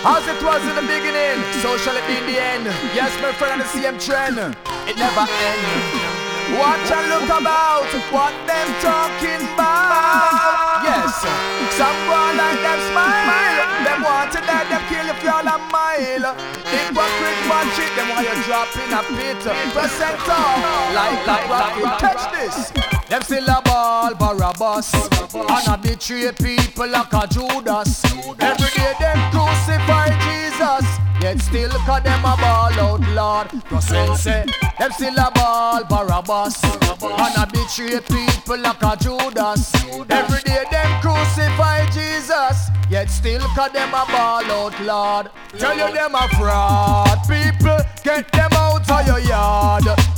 As it was in the beginning, so shall it be in the end. Yes, my friend, on the same trend. It never ends. Watch and look about what them talking about. Yes, some want like them smile. Them want to die, them kill if you're a mile. Hypocrite watch it, them want you drop in a pit. Percent off, like rocket. Catch this. Them still a ball Barabbas, and a betray people like a Judas. Every day them crucify Jesus, yet still cause them a ball out Lord. Percent say, them still a ball Barabbas, and a betray people like a Judas. Every day them crucify Jesus, yet still cause them a ball out Lord. Tell you them a fraud people, get them out of your yard.